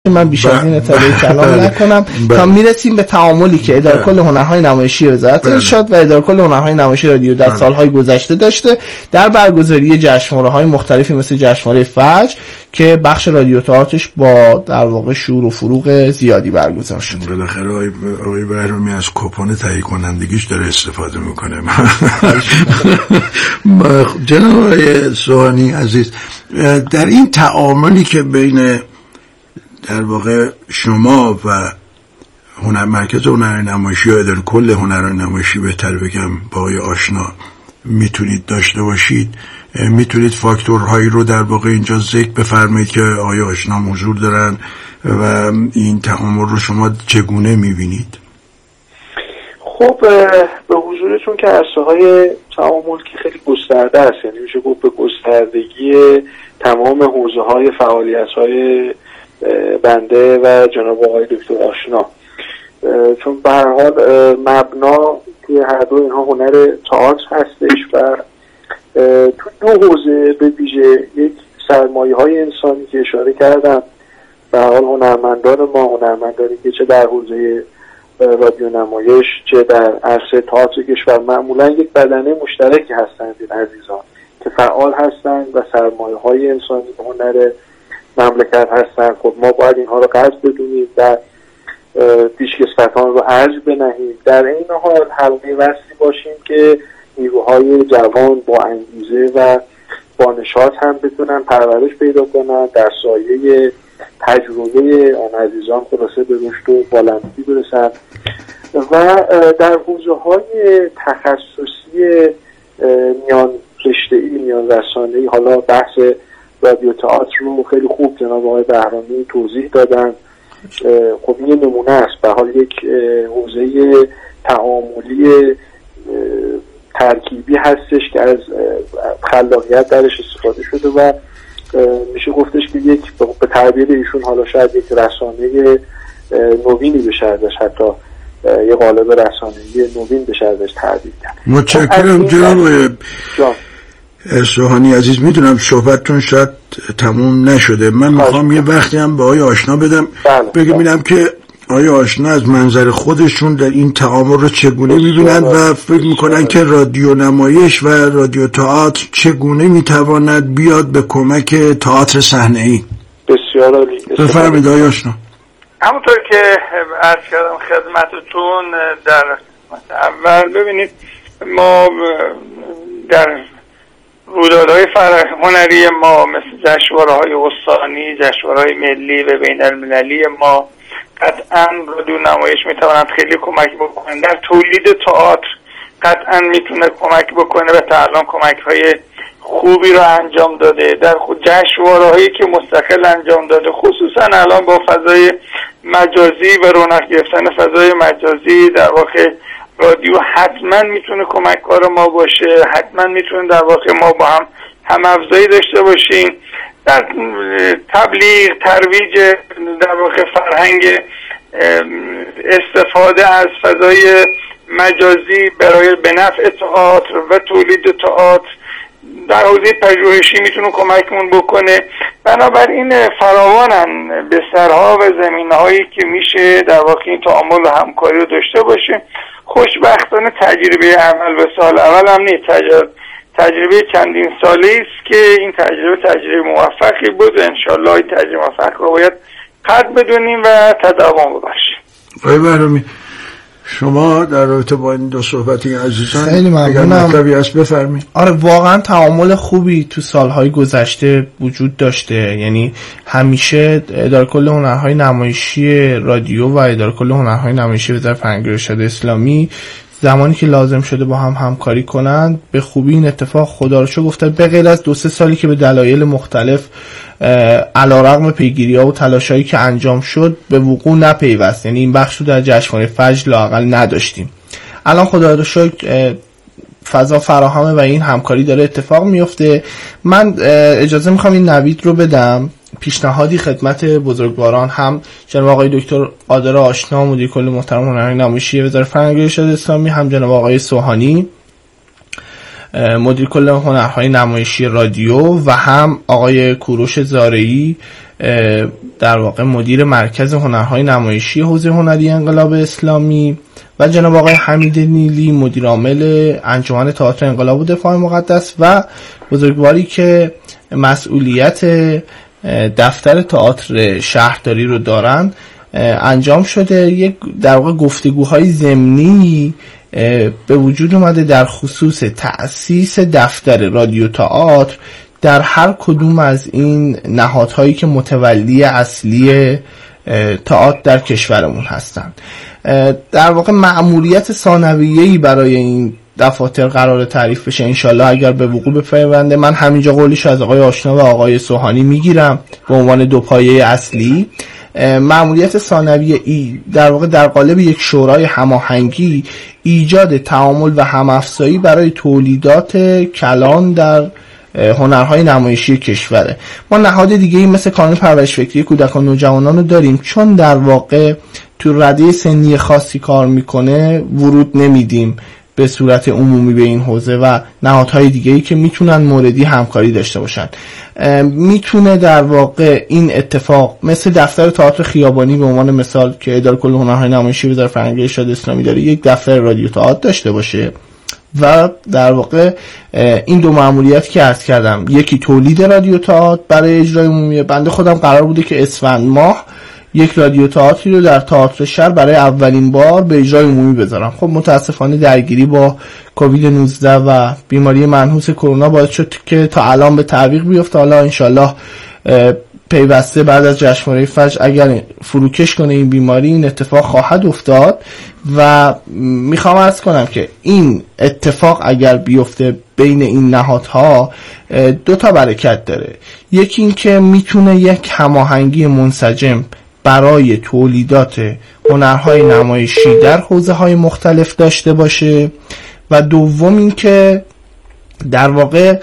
من بیش از این اطلاعی کلام نکنم تا میرسیم به تعاملی که اداره کل هنرهای نمایشی وزارت ارشاد و اداره کل هنرهای نمایشی رادیو در سالهای گذشته داشته در برگزاری جشنواره‌های مختلفی مثل جشنواره فجر که بخش رادیو تئاترش با در واقع شور و فروغ زیادی برگزار شد. بالاخره آقای بهرامی از کوپن تهیه کنندگیش داره استفاده میکنه. جناب آقای سوهانی عزیز، در این تعاملی که بین در واقع شما و مرکز هنر نمایشی یا اداره کل هنر نمایشی بهتر بگم با آقای آشنا میتونید داشته باشید، میتونید فاکتورهایی رو در واقع اینجا ذکر بفرمایید که آقای آشنا حضور دارن و این تعامل رو شما چگونه میبینید؟ خب به حضورتون که عرصه‌های تعامل که خیلی گسترده است، یعنی میشه گفت به گستردگی تمام حوزه‌های فعالیت‌های بنده و جناب آقای دکتر آشنا، چون به هر حال مبنا توی هر دو اینها هنر تئاتر هستش و تو دو حوزه به ویژه یک سرمایه‌های انسانی که اشاره کردم، به هر حال هنرمندان ما، هنرمندانی که چه در حوزه رادیو نمایش چه در عرصه تئاتر کشور معمولا یک بدنه مشترکی هستند این عزیزان که فعال هستند و سرمایه‌های انسانی هنر مملکت هستند. خب ما باید اینها رو قدر بدونیم و پیشکسوتان رو ارج بنهیم، در این حال حلقه وصلی باشیم که نیروهای جوان با انگیزه و با نشاط هم بتونن پرورش پیدا کنن، در سایه تجربه آن عزیزان خلاصه به رشد و بالندی برسن و در حوزه‌های تخصصی میان رشته‌ای میان رسانه‌ای، حالا بحث رادیو تئاتر رو خیلی خوب جناب آقای بهرامی توضیح دادن. خب این نمونه است، به حال یک حوزه تعاملی ترکیبی هستش که از خلاقیت درش استفاده شده و میشه گفتش که یک به تعبیر ایشون حالا شاید یک رسانه نوینی بشه ازش، حتی یک قالب رسانه‌ای نوین بشه ازش تعبیر کرد. متشکرم جناب سوهانی عزیز. میدونم صحبتتون شاید تموم نشده، من میخوام یه وقتی هم به آقای آشنا بدم ببینم که آیا آشنا از منظر خودشون در این تعامل رو چگونه میبینند و فکر میکنن که رادیو نمایش و رادیو تئاتر چگونه میتواند بیاد به کمک تئاتر صحنه‌ای. بسیار عالی. بفرمایید آقای آشنا. همونطور که عرض کردم خدمتتون در اول، ببینید ما در رویدادهای هنری ما مثل جشنواره‌های استانی، جشنواره‌های ملی و بین المللی ما قطعاً رادیو نمایش میتواند خیلی کمک بکنه. در تولید تئاتر قطعاً میتونه کمک بکنه و تا الان کمک‌های خوبی رو انجام داده. در خود جشنواره‌هایی که مستقل انجام داده، خصوصاً الان با فضای مجازی و رونق گرفتن فضای مجازی، در واقع رادیو حتما میتونه کمککار ما باشه، حتما میتونه در واقع ما با هم افزایی داشته باشیم در تبلیغ، ترویج در واقع فرهنگ استفاده از فضای مجازی برای به نفع تئاتر و تولید تئاتر. در حوزه پژوهشی میتونه کمکمون بکنه. بنابراین فراوانن بسترها و زمینه‌هایی که میشه در واقع این تعامل و همکاری رو داشته باشه. خوشبختانه تجربه اول و سال اول هم نیست، تجربه چندین ساله است که این تجربه موفقی بود و انشالله این تجربه موفق رو باید قدر بدونیم و تداوم ببخشیم. آقای بهرامی، شما در رابطه با این دو صحبتی عزیزان خیلی ممنونم. مطلبی هست بفرمایید. آره واقعا تعامل خوبی تو سالهای گذشته وجود داشته، یعنی همیشه اداره کل هنرهای نمایشی رادیو و اداره کل هنرهای نمایشی وزارت فرهنگ و ارشاد اسلامی زمانی که لازم شده با هم همکاری کنند به خوبی این اتفاق خدا رو شکر گفته، به غیر از 2-3 سالی که به دلایل مختلف علیرغم پیگیری‌ها و تلاشایی که انجام شد به وقوع نپیوست، یعنی این بخش رو در جشنواره فجر لااقل نداشتیم. الان خدا رو شکر فضا فراهمه و این همکاری داره اتفاق میفته. من اجازه میخوام این نوید رو بدم، پیشنهادی خدمت بزرگواران، هم جناب آقای دکتر قادر آشنا مدیر کل محترم هنرهای نمایشی وزارت فرهنگ و ارشاد اسلامی، هم جناب آقای سوهانی مدیر کل هنرهای نمایشی رادیو و هم آقای کوروش زارعی در واقع مدیر مرکز هنرهای نمایشی حوزه هنری انقلاب اسلامی و جناب آقای حمید نیلی مدیر عامل انجمن تئاتر انقلاب و دفاع مقدس و بزرگواری که مسئولیت دفتر تئاتر شهرداری رو دارن انجام شده. یک در واقع گفتگوهای ضمنی به وجود اومده در خصوص تأسیس دفتر رادیو تئاتر در هر کدوم از این نهادهایی که متولی اصلی تئاتر در کشورمون هستند. در واقع مأموریت ثانویه‌ای برای این دفاتر قرار تعریف بشه انشالله اگر به وقوع بپیونده. من همینجا قولش از آقای آشنا و آقای سوهانی میگیرم به عنوان دو پایه اصلی. مأموریت ثانویه در واقع در قالب یک شورای هماهنگی ایجاد تعامل و همافزایی برای تولیدات کلان در هنرهای نمایشی کشوره. ما نهاد دیگه‌ای مثل کانون پرورش فکری کودکان و نوجوانان رو داریم، چون در واقع تو رده سنی خاصی کار میکنه ورود نمیدیم به صورت عمومی به این حوزه و نهادهای دیگه‌ای که میتونن موردی همکاری داشته باشن. میتونه در واقع این اتفاق مثل دفتر تئاتر خیابانی به عنوان مثال که اداره کل هنرهای نمایشی وزارت فرهنگ و ارشاد اسلامی داره، یک دفتر رادیو تئاتر داشته باشه و در واقع این دو مأموریت که عرض کردم، یکی تولید رادیو تئاتر برای اجرای عمومی. بنده خودم قرار بوده که اسفند ماه یک رادیو تئاتری رو در تئاتر شهر برای اولین بار به اجرای عمومی بذارم. خب متاسفانه درگیری با کووید 19 و بیماری منحوس کرونا باعث شد که تا الان به تعویق بیفته. حالا انشالله پیوسته بعد از جشنواره فجر اگر فروکش کنه این بیماری این اتفاق خواهد افتاد و میخوام عرض کنم که این اتفاق اگر بیفته بین این نهادها دو تا برکت داره. یکی این که میتونه یک هماهنگی منسجم برای تولیدات هنرهای نمایشی در حوزه‌های مختلف داشته باشه و دوم این که در واقع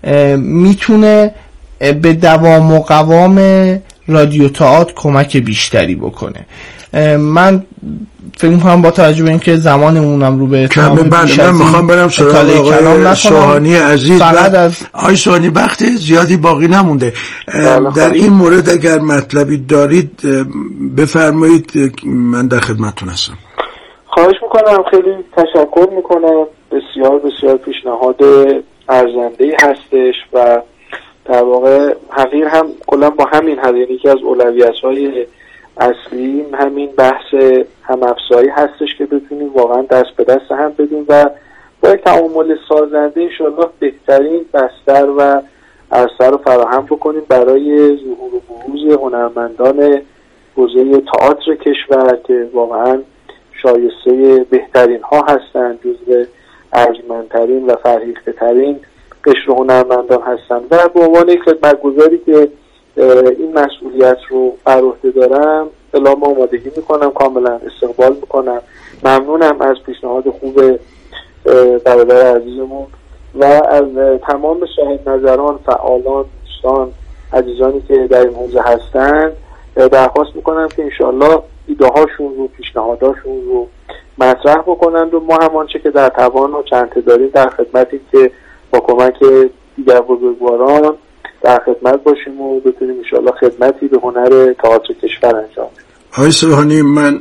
میتونه به دوام و قوام رادیو تئاتر کمک بیشتری بکنه. من فکر می‌کنم با توجه به اینکه زمانمونم رو به اتمام من میخوام برم سراغ آقای سوهانی عزیز. آقای سوهانی وقت زیادی باقی نمونده، در این مورد اگر مطلبی دارید بفرمایید، من در خدمتتون هستم. خواهش میکنم، خیلی تشکر میکنم. بسیار بسیار پیشنهاد ارزنده‌ای هستش و در واقع حقیر هم کلا با همین هست، یکی از اولویت‌های اصلی همین بحث همافزایی هستش که بتونیم واقعا دست به دست هم بدیم و با یک تعامل سازنده انشاءالله بهترین بستر و عرصه رو فراهم بکنیم برای ظهور و بروز هنرمندان حوزه تئاتر کشور که واقعا شایسته بهترین ها هستند، جزو ارجمندترین و فرهیخته ترین قشر هنرمندان هستند و به عنوان یک خدمتگزاری که این مسئولیت رو بر عهده دارم اعلام آمادگی میکنم، کاملا استقبال میکنم. ممنونم از پیشنهاد خوب برادر عزیزمون و از تمام صاحب نظران، فعالان، دوستان، عزیزانی که در این حوزه هستند درخواست میکنم که انشالله ایده هاشون رو، پیشنهاداشون رو مطرح بکنند و ما هم آنچه که در توان و چنته داریم در خدمتیم که با کمک دیگر بزرگواران در خدمت باشیم و بتونیم انشاءالله خدمتی به هنر تئاتر کشور انجام بدیم. آقای سوهانی، من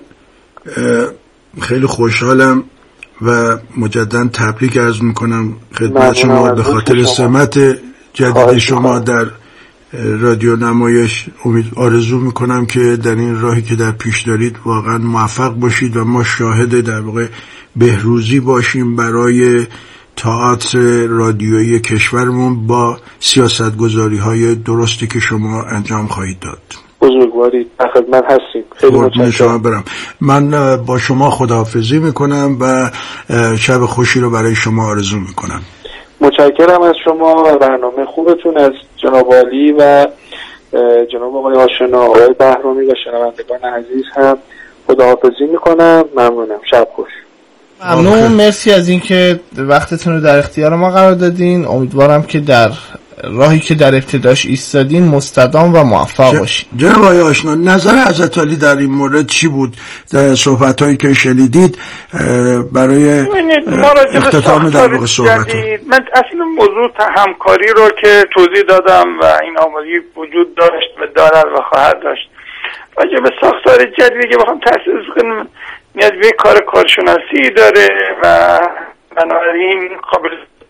خیلی خوشحالم و مجددا تبریک عرض میکنم خدمت شما به خاطر سمت جدید شما در رادیو نمایش. آرزو میکنم که در این راهی که در پیش دارید واقعا موفق باشید و ما شاهد در واقع بهروزی باشیم برای تئاتر رادیویی کشورمون با سیاستگذاری‌های درستی که شما انجام خواهید داد. بزرگواری، در خدمت هستیم. خیلی متشکرم. من با شما خداحافظی میکنم و شب خوشی رو برای شما آرزو میکنم. متشکرم از شما و برنامه خوبتون، از جناب عالی و جناب آقای آشنا، آقای بهرامی و شنوندگان عزیز هم خداحافظی میکنم. ممنونم. شب خوش. ممنون، مرسی از اینکه وقتتون رو در اختیار ما قرار دادین. امیدوارم که در راهی که در ابتداش ایستادین مستدام و موفق باشین. جناب آقای آشنا، نظر حضرت علی در این مورد چی بود در صحبت‌هایی که شنیدید برای اختتام در واقع صحبت؟ من اصلا موضوع همکاری رو که توضیح دادم و این آمادگی وجود داشت و دارد و خواهد داشت. راجع به ساختار جدیدی که بخوام تأسیس کنم نیاز به کارشناسی داره و بنابراین قابل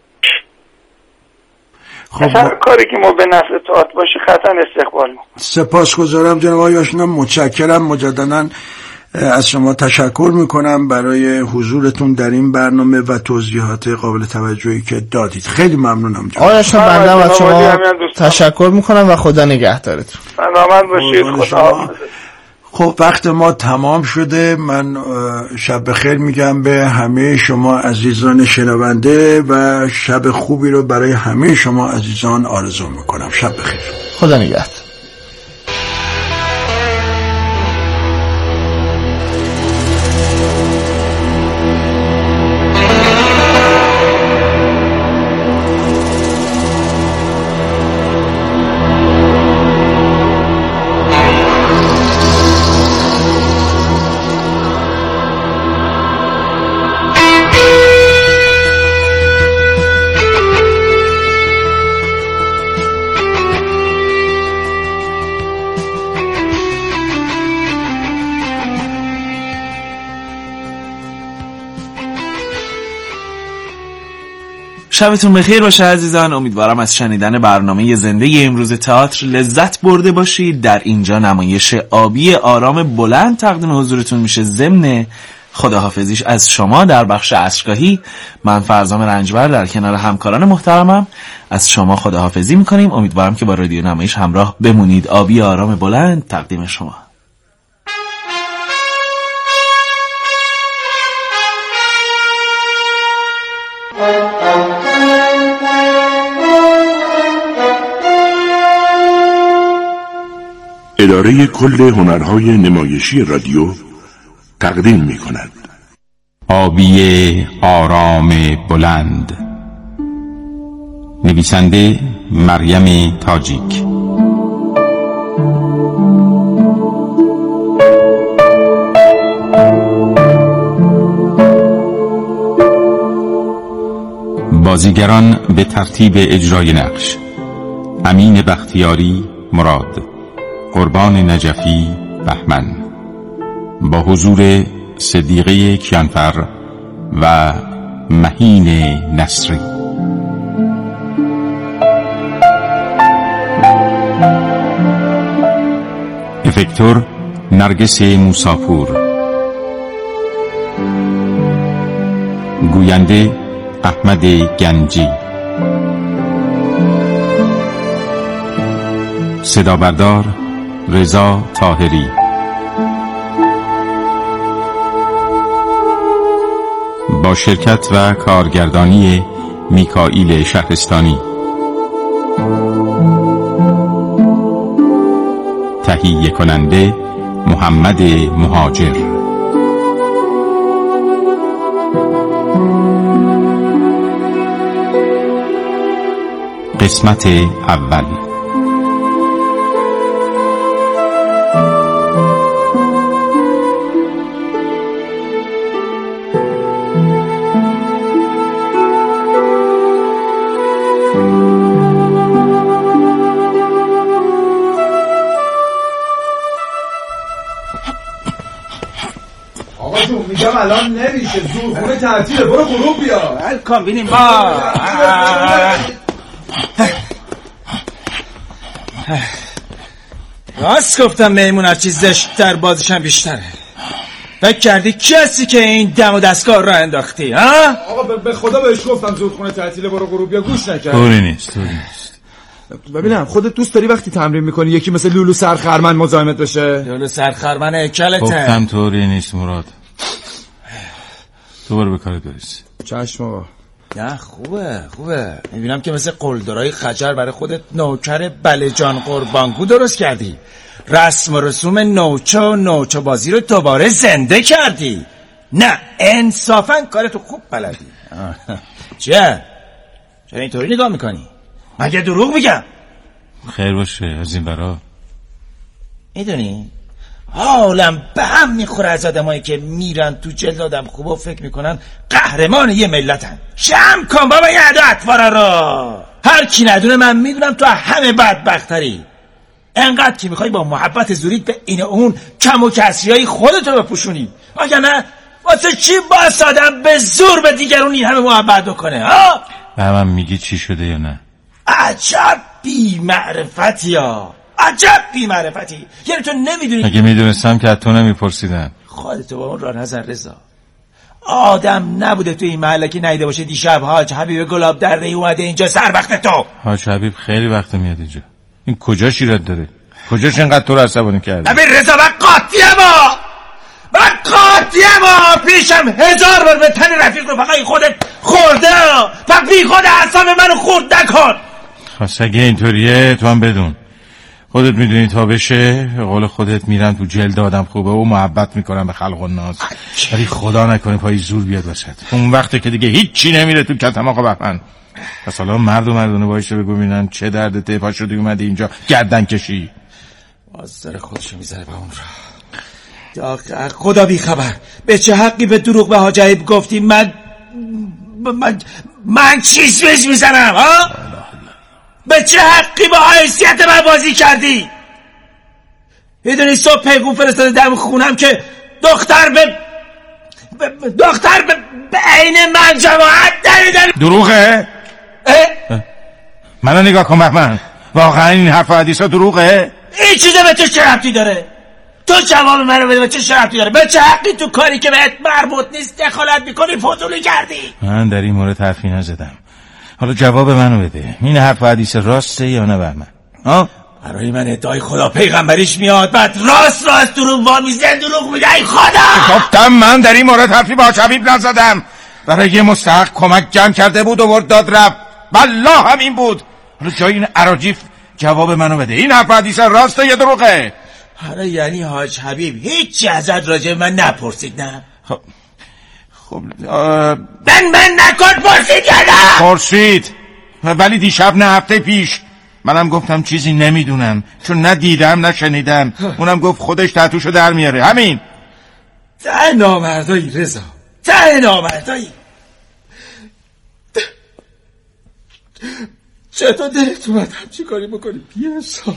هر کاری که ما به نفع تئاتر باشه قطعا استقبال می‌کنم. سپاسگزارم جناب آقای آشنا، متشکرم. مجدداً از شما تشکر میکنم برای حضورتون در این برنامه و توضیحات قابل توجهی که دادید. خیلی ممنونم جناب آقای آشنا. بنده از شما تشکر میکنم و خدا نگهدارتون. سلامت باشید. خدا. خب وقت ما تمام شده. من شب بخیر میگم به همه شما عزیزان شنونده و شب خوبی رو برای همه شما عزیزان آرزو میکنم. شب بخیر. خدا نگهدار. شبتون بخیر باشه عزیزان. امیدوارم از شنیدن برنامه زنده امروز تئاتر لذت برده باشید. در اینجا نمایش آبی آرام بلند تقدیم حضورتون میشه. ضمن خداحافظیش از شما در بخش عصرگاهی من فرزام رنجبر در کنار همکاران محترمم از شما خداحافظی میکنیم. امیدوارم که با رادیو نمایش همراه بمونید. آبی آرام بلند تقدیم شما. اداره کل هنرهای نمایشی رادیو تقدیم می کند آبی آرام بلند. نویسنده مریم تاجیک. بازیگران به ترتیب اجرای نقش: امین بختیاری مراد، قربان نجفی بهمن، با حضور صدیقه کیانفر و مهین نصری. افکتور نرگس موساپور. گوینده احمد گنجی. صدا بردار رضا طاهری. با شرکت و کارگردانی میکائیل شهرستانی. تهیه کننده محمد مهاجر. قسمت اول. میگم الان نمیشه، زورخونه تعطیله، برو غروب بیا. الکام بینیم با راست گفتم میمون هرچی زشت‌تر بازیشم بیشتره. فکر کردی کسی که این دم و دستگاه را انداختی ها؟ آقا به خدا بهش گفتم زورخونه تعطیله برو غروب بیا، گوش نکرد. طوری نیست. ببینم خودت دوست داری وقتی تمرین میکنی یکی مثل لولو سرخرمن مزاحمت بشه؟ لولو سرخرمن اکلته. گفتم طوری نیست مراد. تو برو به کارت برس. چشم آقا. نه خوبه. میبینم که مثل قلدرای خجر برای خودت نوکر بلجان قربانگو درست کردی. رسم و رسوم نوچه بازی رو دوباره زنده کردی. نه انصافا کارتو خوب بلدی. چرا اینطوری نگاه میکنی؟ مگه دروغ میگم؟ خیر باشه از این برا. میدونی حالم به هم میخوره از آدمایی که میرن تو جلد آدم خوب و فکر میکنن قهرمان یه ملتن. شم کن بابا یه عده اطوارا رو. هر کی ندونه من میدونم تو همه بدبختری. انقدر که میخوای با محبت زورید به این اون کم و کسریای خودتو بپوشونی، اگه نه واسه چی باس آدم به زور به دیگرون این همه محبت کنه؟ ها به من میگی چی شده یا نه؟ عجب بی معرفتی ها، عجب بی معرفتی. یعنی تو نمیدونی؟ اگه میدونستم که از تو نمیپرسیدم. خودتو با اون راه نظر رضا. آدم نبوده تو این محله که نیده باشه دیشب حاج حبیب گلاب درده اومده اینجا سر وقت تو. حاج حبیب خیلی وقت میاد اینجا. این کجا شیرت داره؟ کجاش اینقدر تو رو عصبانی کرده؟ ببین رضا من قاطیم پیشم 1000 بار به تن رفیق رو فقط خودت خورده و بی خود اعصاب منو خورد نکن. خواست اگه اینطوریه تو هم بدون خودت میدونی تا بشه به قول خودت میرن تو جلد آدم خوبه و محبت میکنن به خلق و ناز، ولی خدا نکنه پای زور بیاد وسط. اون وقته که دیگه هیچی نمیره تو کتماق بهمن. پس حالا مرد و مردونه باشه بگو ببینن چه دردته پا شدی اومدی اینجا گردن کشی. آزار خودشو میذاره به اون را. خدا بی خبر به چه حقی به دروغ به حاج حبیب گفتی من چیز بهش میزنم ها؟ به چه حقی با حیثیت من بازی کردی؟ میدونی صبح پیغون فرستاده دم خونم که دختر به عین من جماعت دریدن. دروغه؟ منو نگاه کن بهمن، واقعا این حرف و حدیثا دروغه؟ این چیزه به تو چه ربطی داره؟ تو جواب منو بده، به چه ربطی داره؟ به چه حقی تو کاری که بهت مربوط نیست دخالت میکنی فضولی کردی؟ من در این مورد حرفی نزدم. حالا جواب منو بده، این حرف و حدیث راسته یا نه بهمن؟ برای من ادعای خدا پیغمبریش میاد بعد راست دروغ وامیزن دروغ میگه. ای خدا گفتم من در این مورد حرفی با حبیب نزدم. برای یه مستحق کمک جمع کرده بود و برد داد رفت. والله همین بود. حالا جای این اراجیف جواب منو بده، این حرف و حدیث راسته یا دروغه؟ حالا یعنی حاج حبیب هیچی ازت راجع من نپرسید نه؟ خب من نکن پرسید یا نه؟ پرسید ولی دیشب نه هفته پیش. منم گفتم چیزی نمیدونم چون نه دیدم نه شنیدم. اونم گفت خودش تحتوشو در میاره. همین. ته نامردایی رضا، ته نامردایی. چطور دلت اومد همچی کاری بکنی بیسا؟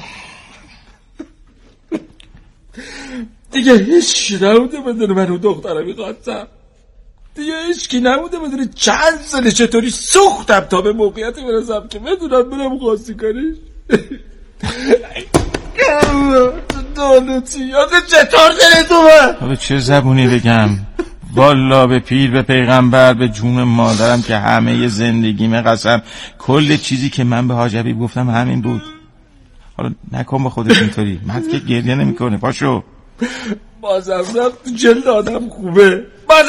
دیگه هیچی نبوده بدونه من اون دختره میخواستم. دیگه هیچکی نبوده بدونه چند ساله چطوری سوختم تا به موقعیتی برسم که بدونم برم خواستی کنیش. دانوتی آقا چطور دلت اومد؟ به چه زبونی بگم؟ والا به پیر به پیغمبر به جون مادرم که همه زندگیمه قسم کل چیزی که من به حاج حبیب گفتم همین بود. حالا نکن با خودت اینطوری، مرد که گریه نمیکنه. پاشو. بازم رفت تو جلد آدم خوبه،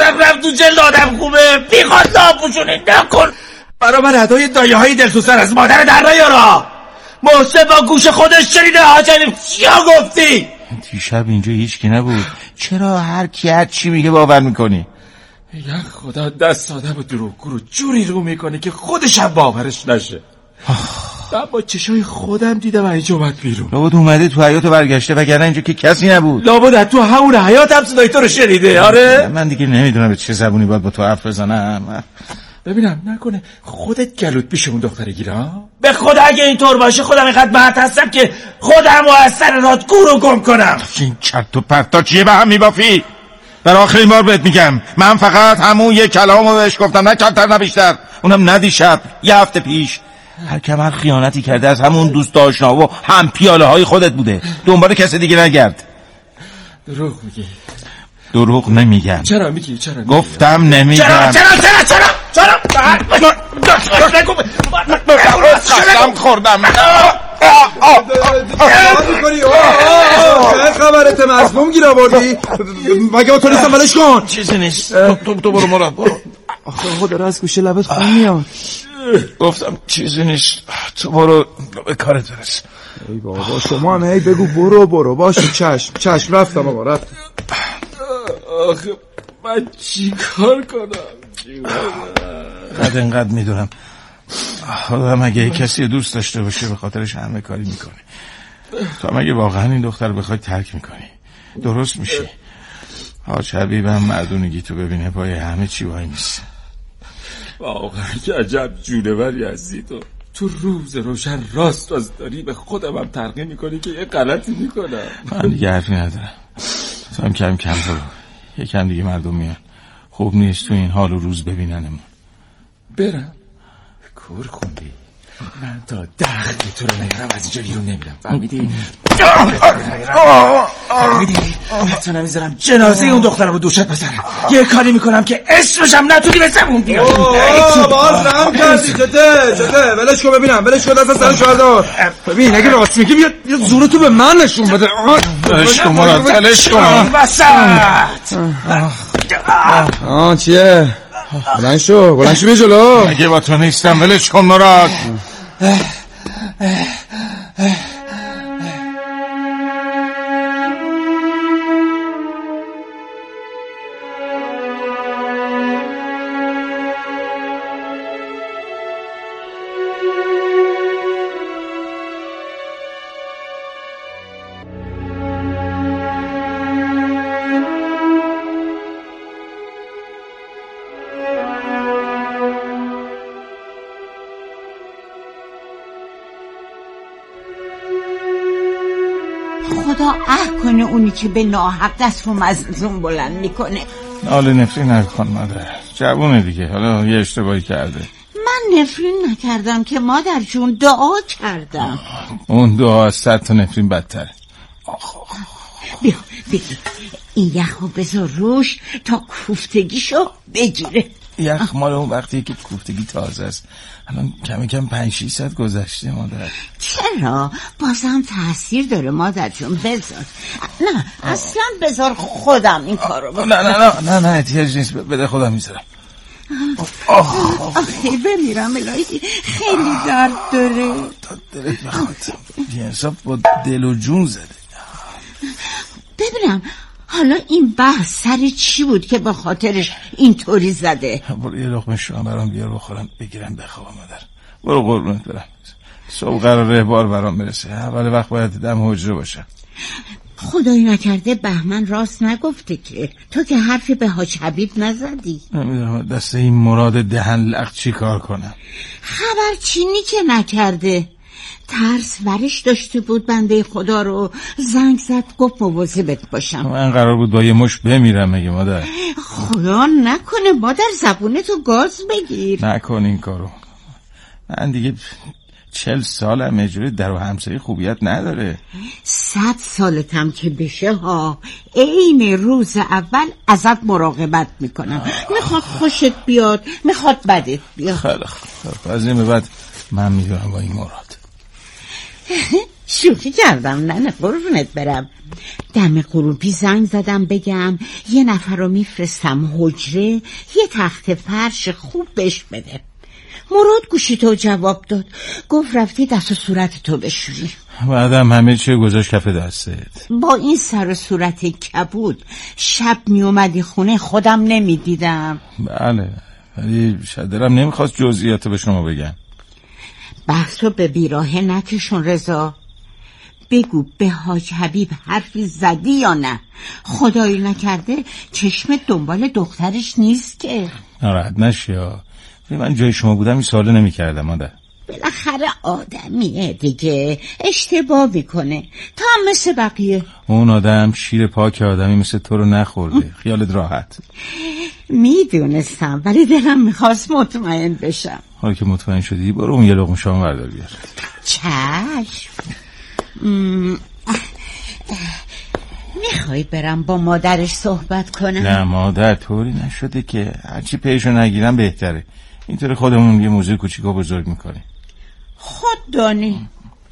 بی خود ناپوشونی نکن. برا من ادای دایه های دلسوزتر از مادر در نیارا. محسن با گوش خودش شنیده حاج حبیب چیا گفتی؟ دیشب اینجا هیچ کی نبود، چرا هر کی هر چی میگه باور میکنی؟ یا خدا دست آدم دروغگو رو جوری رو میکنه که خودش هم باورش نشه. من با چشای خودم دیدم اینجا اومد بیرون. لابد اومده تو حیاط برگشته وگرنه اینجا که کسی نبود. لابد تو همون حیاط هم صدای تو رو شنیده. آره من دیگه نمیدونم به چه زبونی باید با تو حرف بزنم. ببینم نکنه خودت گلوت پیش اون دختره گیرم؟ به خدا اگه اینطور باشه خودم اینقدر بهت هستم که خودم و از سر راد گورو گم کنم. این چرت و پرتا چیه به هم میبافی؟ در آخرین بار بهت میگم من فقط همون یک کلامو بهش گفتم، نه کمتر نه بیشتر. اونم نه دیشب، یه هفته پیش. هر کمر خیانتی کرده از همون دوست آشنا و هم پیاله های خودت بوده. دنبال کسی دیگه نگرد. دروغ میگی؟ دروغ نمیگم. چرا میگی؟ چرا گفتم نمیگم. چرا قسم خوردم. چه خبرته؟ مظلوم گیر آوردی؟ مگه با تو نیستم ولش کن. چیزی نیست. تو برو مراد برو. آخه داره از گوشه لبت خون میاد. گفتم چیزی نیست، تو برو به کارت برس. ای بابا شما هم هی بگو برو باشه. چشم رفتم آقا رفتم. آخه من چی کار کنم؟ اینقدر میدونم آدم اگه کسی دوست داشته باشه به خاطرش همه کاری میکنه. تو اگه واقعا این دختر بخوای ترک میکنی درست میشه. حاج حبیبم مردونگی تو ببینه پای همه چی وای میسه. واقعا که عجب جونوری هستی تو روز روشن راست داری به خودم هم ترقی میکنی که یه غلطی میکنم. من دیگه حرفی ندارم. تو هم کم برو. یکم دیگه مردم میان. خوب نیست تو این حال و روز ببیننمون. برم کور خوندی من تا دخل تو رو نگرم از اینجا بیرون نمیرم. فهمیدی؟ حتی نمیذارم جنازه اون دخترم رو دوشت بزنم. یه کاری میکنم که اسمشم نتونی به زبون بیاری. باز رم کردی چته ولش کن ببینم. ولش کن دست سر شهردار. ببین اگه راست میگی بیا زورتو به من نشون بده. ولش کن مراد ولش کن وسط. چیه؟ بلند شو بیا جلو. اگه با تو نیستم ولش کن مراد. خدا عهد کنه اونی که به ناحق دست و مظلوم بلند میکنه. ناله نفرین نکن مادر. جوونه دیگه حالا یه اشتباهی کرده. من نفرین نکردم که مادر جون دعا کردم. اون دعا از 100 تا نفرین بدتره. بیا این یخو بذار روش تا کوفتگیشو بگیره. یخ مال اون وقتی که کوفتگی تازه است. الان کم کم 5-6 گذشته مادر. چرا؟ بازم تاثیر داره مادر جون. بذار. نه اصلا بذار خودم این کارو بکنم. نه احتیاج نیست. بده خودم میذارم. آخه بمیرم الهی خیلی درد داره. تا دلت بخواد بیانصاف با دل و جون زده. ببینم حالا این بحث سر چی بود که به خاطرش اینطوری زده؟ برو یه لقمه شام برام بیار بخورم بگیرم بخوابم مادر. برو قربونت برم. صبح قراره بار برام برسه. اول وقت باید دم حجره باشم. خدایی نکرده بهمن راست نگفته که تو که حرفی به حاج حبیب نزدی. نمیدونم دست این مراد دهن لق چی کار کنم. خبر چینی که نکرده. ترس ورش داشته بود بنده خدا رو. زنگ زد گفت مواظبت باشم. من قرار بود با یه مش بمیرم مگه مادر. خدا نکنه مادر زبونتو گاز بگیر. نکن این کارو. من دیگه 40 سالم اجوری در و همسایه خوبیت نداره. 100 سالتم که بشه ها عین روز اول ازت مراقبت میکنم. میخواد خوشت بیاد میخواد بدت بیاد. خیلی خوب از این به بعد من میدونم با این مراد. شوخی کردم نه قربونت برم. دم غروبی زنگ زدم بگم یه نفر رو میفرستم حجره یه تخت فرش خوب بهش بده. مراد گوشی تو جواب داد. گفت رفتی دست و صورت تو بشوری. بعدم همه چی گذاشت کف دستت. با این سر و صورت کبود شب می اومدی خونه خودم نمیدیدم. بله ولی شاید دلم نمیخواست جزئیاتو به شما بگم. بحثو به بیراهه نکشون رضا. بگو به حاج حبیب حرفی زدی یا نه؟ خدایی نکرده چشم دنبال دخترش نیست که. ناراحت نشی. من جای شما بودم این سوالو نمی کردم مادر. بالاخره آدمیه دیگه اشتباه میکنه. تا هم مثل بقیه. اون آدم شیر پاک آدمی مثل تو رو نخورده. خیالت راحت. میدونستم ولی دلم میخواست مطمئن بشم. حالا که مطمئن شدی برو اون یه لقمه شام بردار بیار. چشم. میخوای برم با مادرش صحبت کنم؟ نه مادر طوری نشده که هرچی پیشو نگیرم بهتره. اینطوری خودمون یه موضوع کوچیکو بزرگ میکنیم. خود دانی.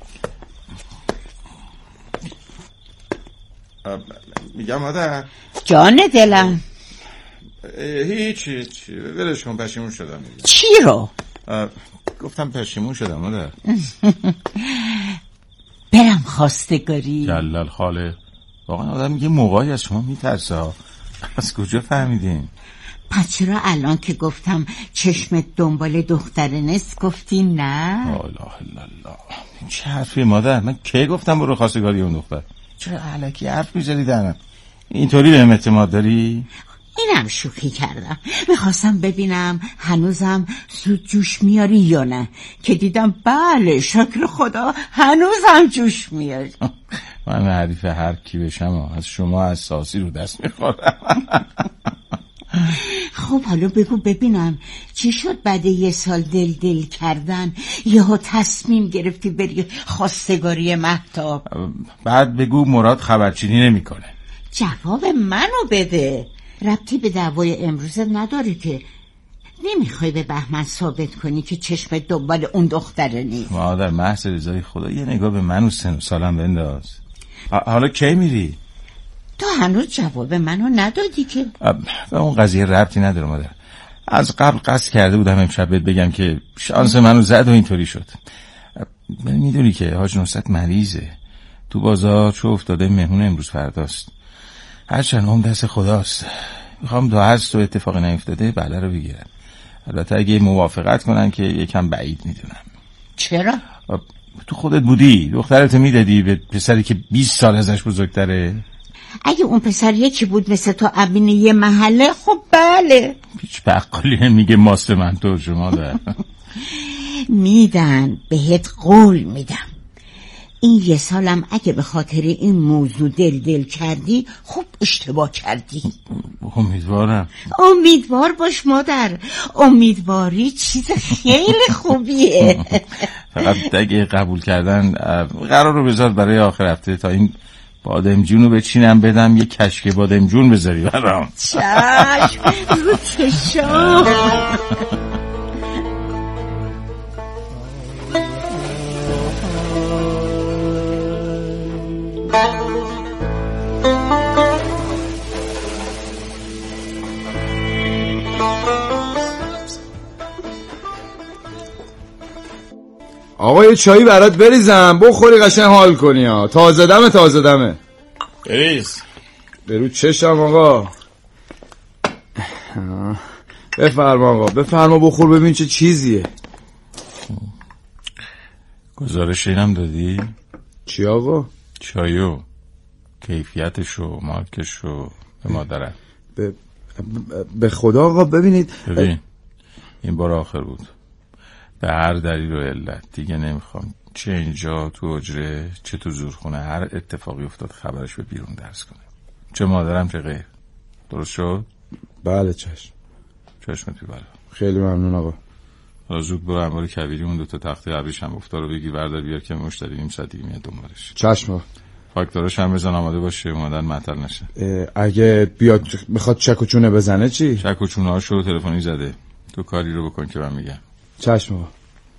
میگم مادر جان دلم. هیچی ولش کن پشیمون شدم. چی رو؟ گفتم پشیمون شدم مادر. برم خواستگاری. جلال خاله واقعا آدم یه موقعی از شما میترسه. از کجا فهمیدین؟ پس چرا الان که گفتم چشمت دنبال دختر نیست گفتی نه؟ لا اله الا الله. چه حرفی مادر؟ من کی گفتم برو خواستگاری اون دختر؟ چرا الکی حرف میزنی درم؟ اینطوری بهم اعتماد داری؟ اینم شوخی کردم. میخواستم ببینم هنوزم زود جوش میاری یا نه، که دیدم بله شکر خدا هنوزم جوش میاری. من حریف هر کی بشم از شما اساسی رو دست میخورم. خب حالا بگو ببینم چی شد بعد 1 سال دل کردن یهو تصمیم گرفتی بری خواستگاری مهتاب؟ بعد بگو مراد خبرچینی نمیکنه. جواب منو بده. ربطی به دعوای امروز نداره که نمیخوای به بهمن ثابت کنی که چشم دنبال اون دختره نیست. مادر محض رضای خدا یه نگاه به من و سن و سالم بنداز. حالا کی میری؟ تو هنوز جواب منو ندادی که. به اون قضیه ربطی نداره مادر. از قبل قصد کرده بودم امشب بهت بگم که شانس منو زد و اینطوری شد. میدونی که حاج نصرت مریضه، تو بازار چو افتاده، مهمون امروز فرداست. هرچند هم دست خداست. میخوام دو هست و اتفاق نیفتاده بله رو بگیرم. البته اگه موافقت کنن که یکم بعید میدونم. چرا؟ تو خودت بودی دخترتو میدادی به پسری که 20 سال ازش بزرگتره؟ اگه اون پسر یکی بود مثل تو امین یه محله خب بله. هیچ بقالی نمیگه ماست من تو شما ده. میدن بهت قول میدم. این 1 سالم اگه به خاطر این موضوع دل کردی خب اشتباه کردی. امیدوارم. امیدوار باش مادر، امیدواری چیز خیلی خوبیه. فقط اگه قبول کردن قرار رو بذار برای آخر هفته تا این بادمجون رو بچینم بدم، یه کشک بادمجون بذاری برام. چشم رو چشم. آقا یه چایی برات بریزم بخوری قشنگ حال کنی ها. تازه دمه بریز. برو چشم آقا. بفرما آقا بفرما بخور ببین چه چیزیه. گزارش اینم دادی؟ چی آقا؟ چایو کیفیتشو مارکشو به مادرم. به خدا آقا ببینید. ببین این بار آخر بود، به هر دلیل و علت دیگه نمیخوام چه اینجا تو حجره چه تو زورخونه هر اتفاقی افتاد خبرش به بیرون درس کنه، چه مادرم چه غیر. درست شد؟ بله چشم. چشمت بیبالا. خیلی ممنون آقا. حالا زود برو انبار کبیری اون 2 تا تخته عبیش هم افتار رو بگی بردار بیار که مشتری نیم ساعت دیگه میاد دنبالش. چشم آقا. فاکتورش هم بزن آماده باشه اومدن معطل نشه. اگه بیاد میخواد چک و چونه بزنه چی؟ چک و چونه هاشو تلفنی زده، تو کاری رو بکن که من میگم. چشم آقا.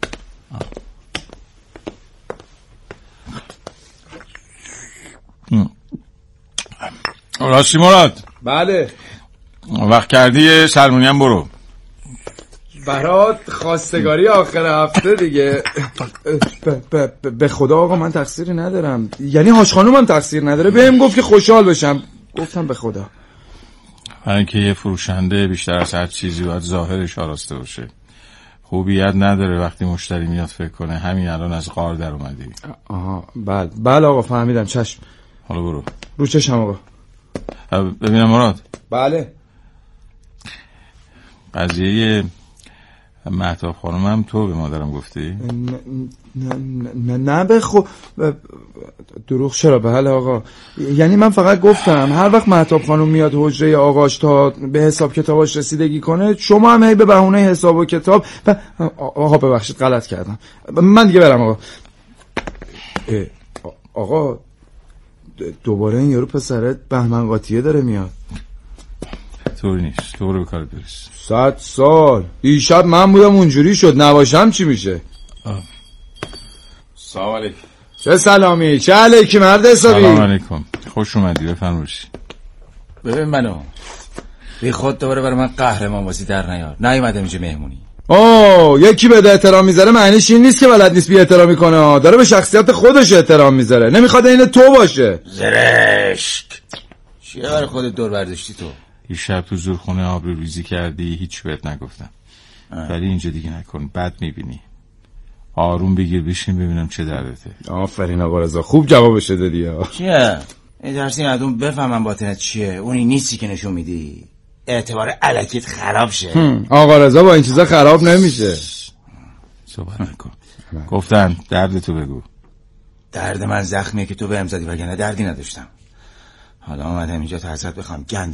راستی مراد. بله. وقت کردی سلمونی هم برو برات خواستگاری آخر هفته دیگه. به خدا آقا من تقصیری ندارم، یعنی حاج خانوم هم تقصیر نداره، بهم گفت که خوشحال بشم گفتم به خدا. اینکه یه فروشنده بیشتر از هر چیزی باید ظاهرش آراسته باشه. خوبیت نداره وقتی مشتری میاد فکر کنه همین الان از غار در اومدی. آها بله آقا فهمیدم چشم. حالا برو. رو چشم آقا. ببینم مراد. بله. قضیه مهتاب خانم هم تو به مادرم گفتی؟ نه دروغ چرا؟ بله آقا، یعنی من فقط گفتم هر وقت مهتاب خانم میاد حجره آقاش تا به حساب کتاباش رسیدگی کنه شما هم هی به بهونه حساب و کتاب آقا ببخشید غلط کردم، من دیگه برم آقا. آقا دوباره این یارو پسرت بهمن قاطیه داره میاد. طوری نیست، تو برو به کارت برس. 100 سال دیشب من بودم اونجوری شد، نباشم چی میشه؟ سلام علیکم. چه سلامی؟ چه علیکی مرد حسابی؟ سلام علیکم، خوش اومدی بفرمایید. ببین منو بی خود دوباره برای من قهرمان بازی در نیار. نیومدم اینجا مهمونی. یکی بده احترام میذاره معنیش این نیست که بلد نیست بی احترامی کنه، داره به شخصیت خودش احترام میذاره، نمیخواد این تو باشه. زرشک چیه برای خودت دور برداشتی تو؟ دیشب تو زورخونه آبروریزی کردی، هیچ بهت نگفتم. ولی اینجا دیگه نکن، بد میبینی. آروم بگیر بشین ببینم چه دردته. آفرین آقا رضا، خوب جوابش دادی ها. چیه؟ درسی ندون بفهمم باطنت چیه. اونی نیستی که نشون میدی. اعتبار الکیت خراب شه. آقا رضا با این چیزا خراب نمیشه. صحبت نکن. گفتن دردتو بگو. درد من زخمیه که تو بهم زدی، وگرنه دردی نداشتم. حالا اومدم اینجا تا حضرت بخوام گند